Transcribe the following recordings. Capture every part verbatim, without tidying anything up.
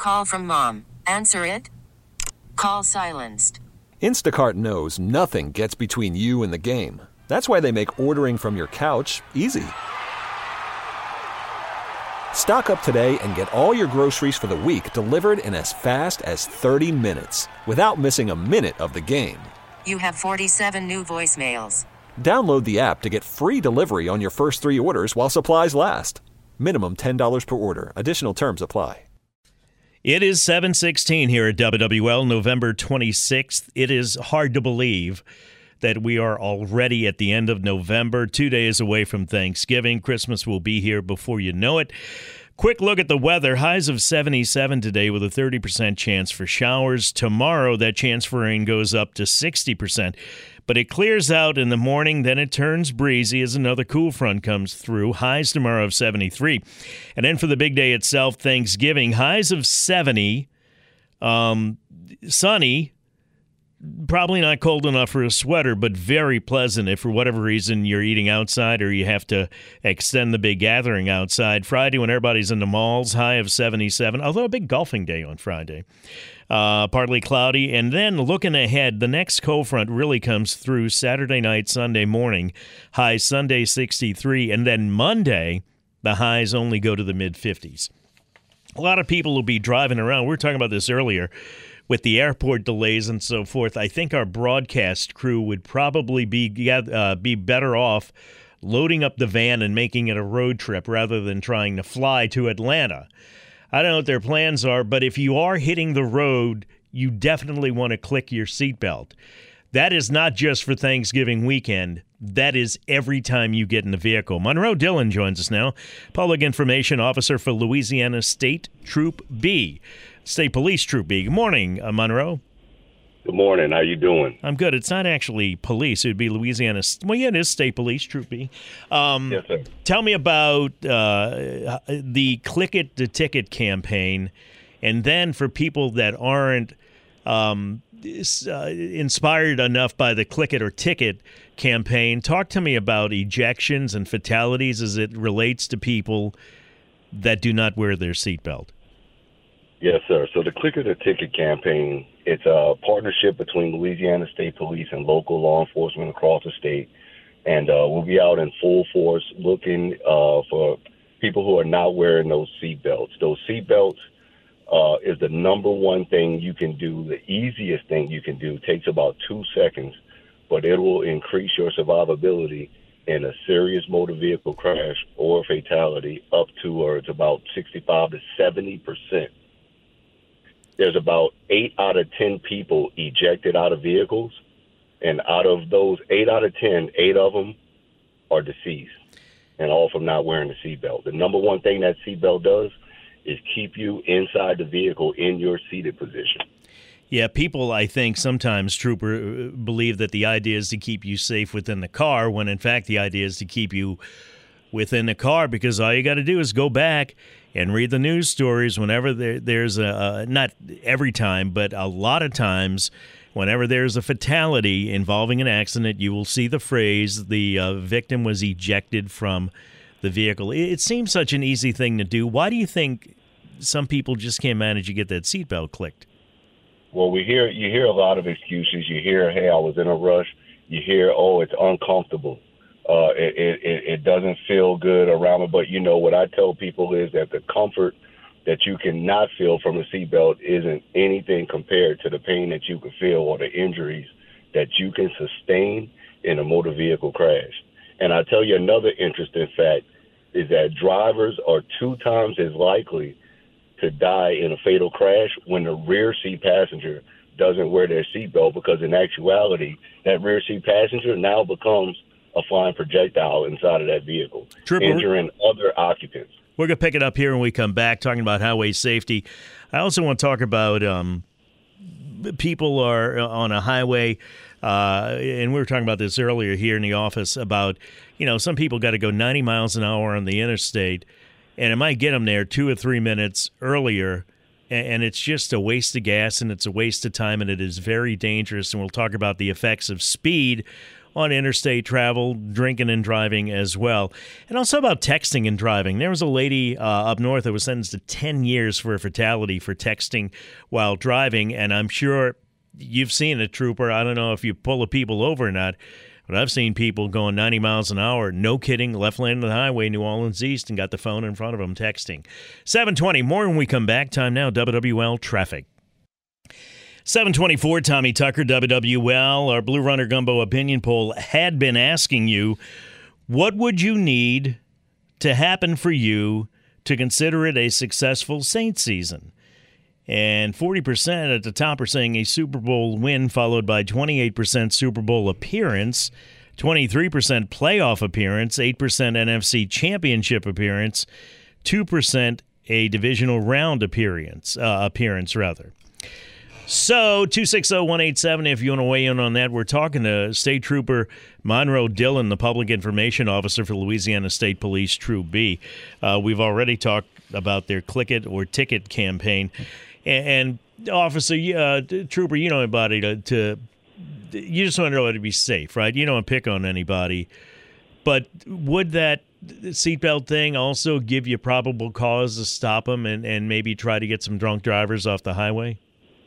call from mom. Answer it. Call silenced. Instacart knows nothing gets between you and the game. That's why they make ordering from your couch easy. Stock up today and get all your groceries for the week delivered in as fast as thirty minutes without missing a minute of the game. You have forty-seven new voicemails. Download the app to get free delivery on your first three orders while supplies last. Minimum ten dollars per order. Additional terms apply. It is seven sixteen here at W W L, November twenty-sixth. It is hard to believe that we are already at the end of November, two days away from Thanksgiving. Christmas will be here before you know it. Quick look at the weather. Highs of seventy-seven today with a thirty percent chance for showers. Tomorrow, that chance for rain goes up to sixty percent. But it clears out in the morning, then it turns breezy as another cool front comes through. Highs tomorrow of seventy-three. And then for the big day itself, Thanksgiving, highs of seventy, um, sunny, probably not cold enough for a sweater, but very pleasant if for whatever reason you're eating outside or you have to extend the big gathering outside. Friday when everybody's in the malls, high of seventy-seven, although a big golfing day on Friday. Uh, partly cloudy. And then looking ahead, the next cold front really comes through Saturday night, Sunday morning. High Sunday sixty-three. And then Monday, the highs only go to the mid-fifties. A lot of people will be driving around. We were talking about this earlier with the airport delays and so forth. I think our broadcast crew would probably be uh, be better off loading up the van and making it a road trip rather than trying to fly to Atlanta. I don't know what their plans are, but if you are hitting the road, you definitely want to click your seatbelt. That is not just for Thanksgiving weekend. That is every time you get in the vehicle. Monroe Dillon joins us now, Public Information Officer for Louisiana State Troop B, State Police Troop B. Good morning, uh, Monroe. Good morning. How you doing? I'm good. It's not actually police. It would be Louisiana. Well, yeah, it is State Police Troop B. Um, yes, sir. Tell me about uh, the Click It to Ticket campaign, and then for people that aren't um, uh, inspired enough by the Click It or Ticket campaign, talk to me about ejections and fatalities as it relates to people that do not wear their seatbelt. Yes, sir. So the Click It or Ticket campaign, it's a partnership between Louisiana State Police and local law enforcement across the state. And uh, we'll be out in full force looking uh, for people who are not wearing those seatbelts. Those seatbelts uh, is the number one thing you can do. The easiest thing you can do takes about two seconds, but it will increase your survivability in a serious motor vehicle crash or fatality up towards about sixty-five to seventy percent. There's about eight out of ten people ejected out of vehicles, and out of those eight out of ten, eight of them are deceased, and all from not wearing the seatbelt. The number one thing that seatbelt does is keep you inside the vehicle in your seated position. Yeah, people, I think, sometimes, Trooper, believe that the idea is to keep you safe within the car, when in fact the idea is to keep you within the car, because all you got to do is go back and read the news stories whenever there, there's a, uh, not every time, but a lot of times, whenever there's a fatality involving an accident, you will see the phrase, the uh, victim was ejected from the vehicle. It, it seems such an easy thing to do. Why do you think some people just can't manage to get that seatbelt clicked? Well, we hear you hear a lot of excuses. You hear, hey, I was in a rush. You hear, oh, it's uncomfortable. Uh, it, it, it doesn't feel good around it. But, you know, what I tell people is that the comfort that you cannot feel from a seatbelt isn't anything compared to the pain that you can feel or the injuries that you can sustain in a motor vehicle crash. And I tell you another interesting fact is that drivers are two times as likely to die in a fatal crash when the rear seat passenger doesn't wear their seatbelt, because in actuality, that rear seat passenger now becomes a flying projectile inside of that vehicle, Trooper, injuring other occupants. We're going to pick it up here when we come back, talking about highway safety. I also want to talk about um, people are on a highway, uh, and we were talking about this earlier here in the office about, you know, some people got to go ninety miles an hour on the interstate, and it might get them there two or three minutes earlier, and it's just a waste of gas, and it's a waste of time, and it is very dangerous, and we'll talk about the effects of speed on interstate travel, drinking and driving as well. And also about texting and driving. There was a lady uh, up north that was sentenced to ten years for a fatality for texting while driving, and I'm sure you've seen a trooper. I don't know if you pull the people over or not, but I've seen people going ninety miles an hour, no kidding, left lane of the highway, New Orleans East, and got the phone in front of them texting. seven twenty, more when we come back. Time now, W W L Traffic. seven twenty-four, Tommy Tucker, W W L. Our Blue Runner Gumbo opinion poll had been asking you, what would you need to happen for you to consider it a successful Saints season? And forty percent at the top are saying a Super Bowl win, followed by twenty-eight percent Super Bowl appearance, twenty-three percent playoff appearance, eight percent N F C championship appearance, two percent a divisional round appearance, uh, appearance rather. So, two six zero, one eight seven, if you want to weigh in on that. We're talking to State Trooper Monroe Dillon, the Public Information Officer for Louisiana State Police, Troop B. Uh, we've already talked about their Click It or Ticket campaign. And, and Officer, uh, Trooper, you know anybody to, to – you just want to know how to be safe, right? You don't want to pick on anybody. But would that seatbelt thing also give you probable cause to stop them and, and maybe try to get some drunk drivers off the highway?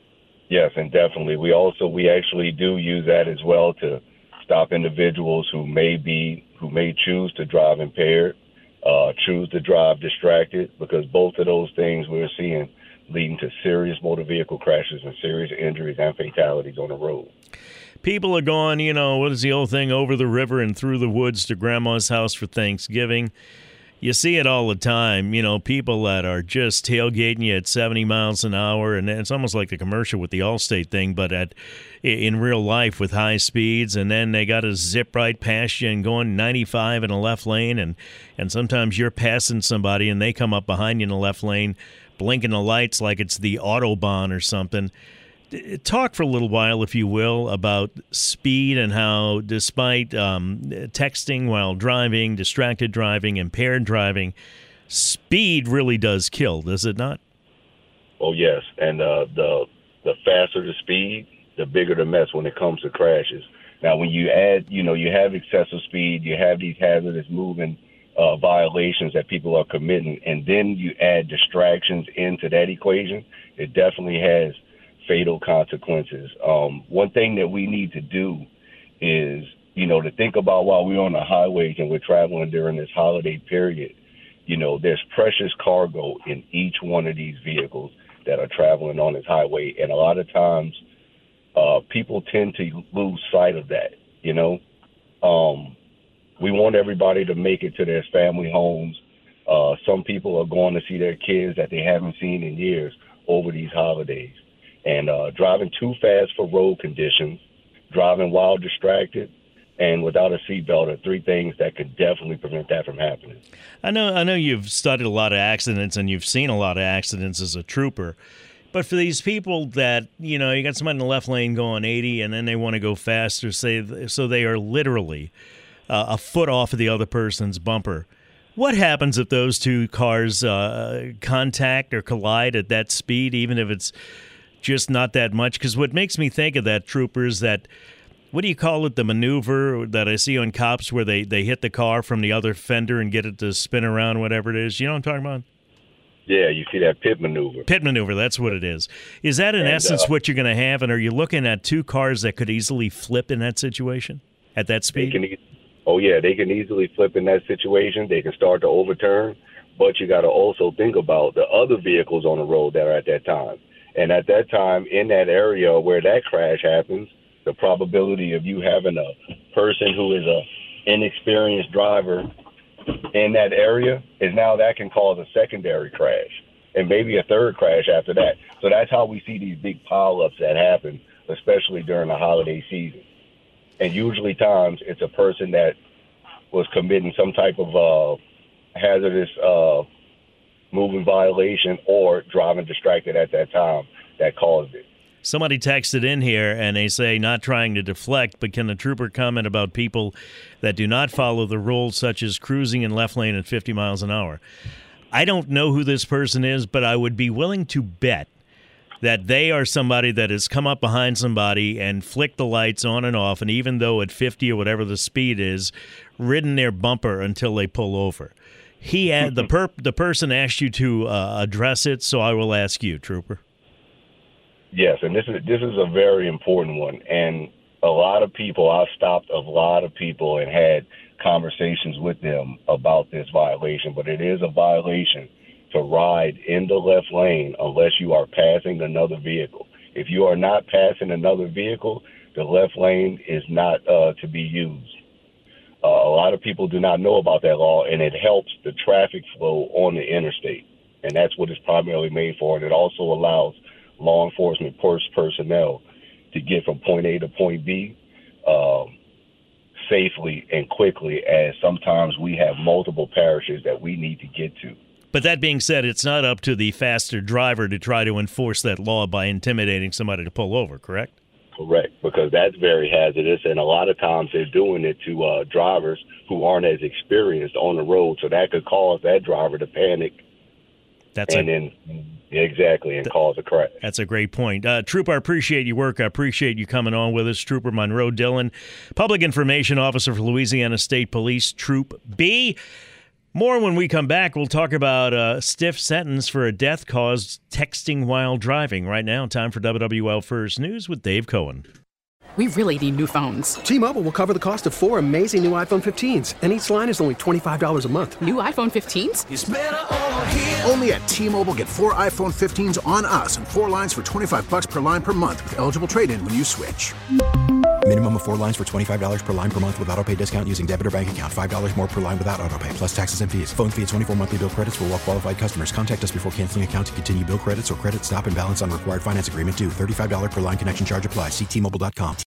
Yes, and definitely. We also we actually do use that as well to stop individuals who may be who may choose to drive impaired, uh, choose to drive distracted, because both of those things we're seeing leading to serious motor vehicle crashes and serious injuries and fatalities on the road. People are going, you know, what is the old thing, over the river and through the woods to grandma's house for Thanksgiving. You see it all the time, you know, people that are just tailgating you at seventy miles an hour, and it's almost like the commercial with the Allstate thing, but at in real life with high speeds, and then they got to zip right past you and going ninety-five in a left lane, and, and sometimes you're passing somebody and they come up behind you in the left lane, blinking the lights like it's the Autobahn or something. Talk for a little while, if you will, about speed and how, despite um, texting while driving, distracted driving, impaired driving, speed really does kill, does it not? Oh, yes. And uh, the the faster the speed, the bigger the mess when it comes to crashes. Now, when you add, you know, you have excessive speed, you have these hazardous moving uh, violations that people are committing, and then you add distractions into that equation, it definitely has fatal consequences. Um, one thing that we need to do is, you know, to think about while we're on the highways and we're traveling during this holiday period, you know, there's precious cargo in each one of these vehicles that are traveling on this highway. And a lot of times uh, people tend to lose sight of that, you know. Um, we want everybody to make it to their family homes. Uh, some people are going to see their kids that they haven't seen in years over these holidays. And uh, driving too fast for road conditions, driving while distracted, and without a seatbelt are three things that could definitely prevent that from happening. I know I know you've studied a lot of accidents and you've seen a lot of accidents as a trooper. But for these people that, you know, you got somebody in the left lane going eighty and then they want to go faster, say, so they are literally uh, a foot off of the other person's bumper. What happens if those two cars uh, contact or collide at that speed, even if it's just not that much? Because what makes me think of that, troopers, that, what do you call it, the maneuver that I see on cops where they, they hit the car from the other fender and get it to spin around, whatever it is. You know what I'm talking about? Yeah, you see that pit maneuver. Pit maneuver, that's what it is. Is that in and, essence uh, what you're going to have? And are you looking at two cars that could easily flip in that situation at that speed? They can e- oh, yeah, they can easily flip in that situation. They can start to overturn. But you got to also think about the other vehicles on the road that are at that time. And at that time, in that area where that crash happens, the probability of you having a person who is a inexperienced driver in that area is now that can cause a secondary crash and maybe a third crash after that. So that's how we see these big pileups that happen, especially during the holiday season. And usually times it's a person that was committing some type of uh, hazardous uh moving violation or driving distracted at that time that caused it. Somebody texted in here and they say, not trying to deflect, but can the trooper comment about people that do not follow the rules, such as cruising in left lane at fifty miles an hour? I don't know who this person is, but I would be willing to bet that they are somebody that has come up behind somebody and flicked the lights on and off, and even though at fifty or whatever the speed is, ridden their bumper until they pull over. He had the per the person asked you to uh, address it, so I will ask you, Trooper. Yes, and this is this is a very important one. And a lot of people, I've stopped a lot of people and had conversations with them about this violation, but it is a violation to ride in the left lane unless you are passing another vehicle. If you are not passing another vehicle, the left lane is not uh, to be used. Uh, a lot of people do not know about that law, and it helps the traffic flow on the interstate, and that's what it's primarily made for. And it also allows law enforcement pers- personnel to get from point A to point B um, safely and quickly, as sometimes we have multiple parishes that we need to get to. But that being said, it's not up to the faster driver to try to enforce that law by intimidating somebody to pull over, correct? Correct, because that's very hazardous, and a lot of times they're doing it to uh, drivers who aren't as experienced on the road, so that could cause that driver to panic. That's and a, then exactly and th- cause a crash. That's a great point, uh, Trooper. I appreciate your work. I appreciate you coming on with us, Trooper Monroe Dillon, Public Information Officer for Louisiana State Police, Troop B. More when we come back. We'll talk about a stiff sentence for a death caused texting while driving. Right now, time for W W L First News with Dave Cohen. We really need new phones. T-Mobile will cover the cost of four amazing new iPhone fifteens, and each line is only twenty-five dollars a month. New iPhone fifteens? It's better over here. Only at T-Mobile, get four iPhone fifteens on us and four lines for twenty-five bucks per line per month with eligible trade-in when you switch. Minimum of four lines for twenty-five dollars per line per month with autopay discount using debit or bank account. five dollars more per line without autopay, plus taxes and fees. Phone fee at twenty-four monthly bill credits for well-qualified customers. Contact us before canceling account to continue bill credits or credit stop and balance on required finance agreement due. thirty-five dollars per line connection charge applies. See T Mobile dot com.